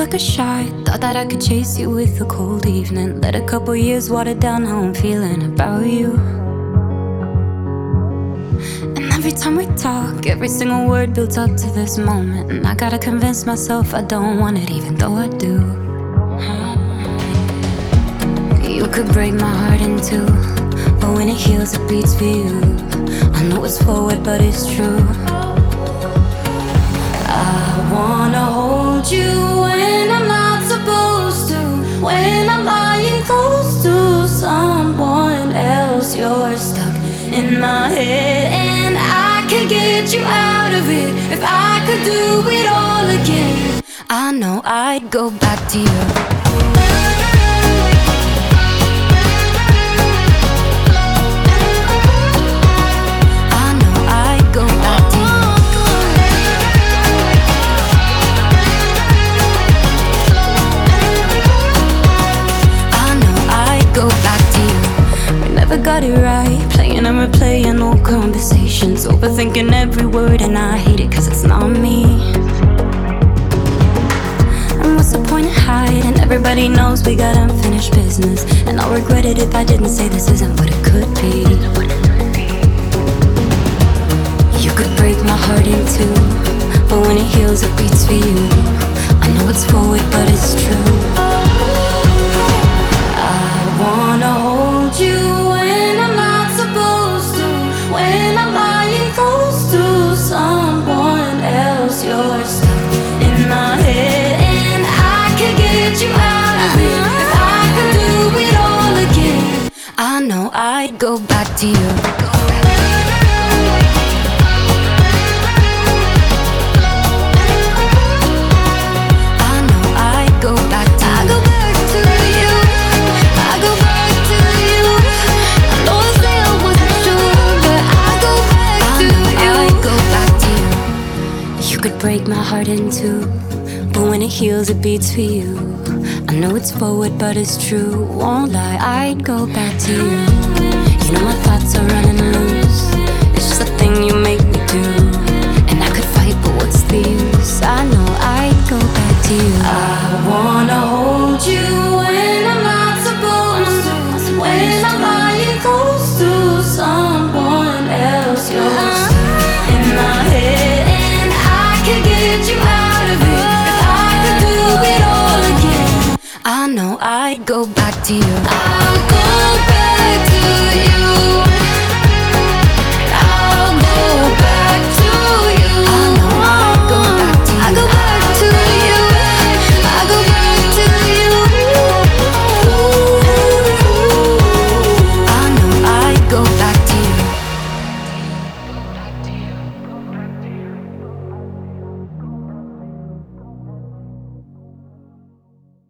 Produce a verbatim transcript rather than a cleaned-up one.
like a shot. Thought that I could chase you with a cold evening. Let a couple years water down how I'm feeling about you. And every time we talk, every single word builds up to this moment. And I gotta convince myself I don't want it, even though I do. You could break my heart in two, but when it heals, it beats for you. I know it's forward, but it's true. I wanna hold you when I'm not supposed to, when I'm lying close to someone else. You're stuck in my head, and I could get you out of it if I could do it all again. I know I'd go back to you. Got it right, playing and replaying old conversations, overthinking every word, and I hate it cause it's not me. And what's the point of hiding? Everybody knows we got unfinished business, and I'll regret it if I didn't say this isn't what it could be. You could break my heart in two, but when it heals it beats for you. I know it's forward but it's true. I wanna hold you when I'm not supposed to, when I'm lying close to someone else. You're stuck in my head, and I can get you out of it if I could do it all again. I know I'd go back to you. Break my heart in two, but when it heals it beats for you. I know it's forward but it's true. Won't lie, I'd go back to you. You know my thoughts are running loose. It's just a thing you make me do, and I could fight but what's the use? I know I'd go back to you. I wanna hold you when I'm not supposed to, when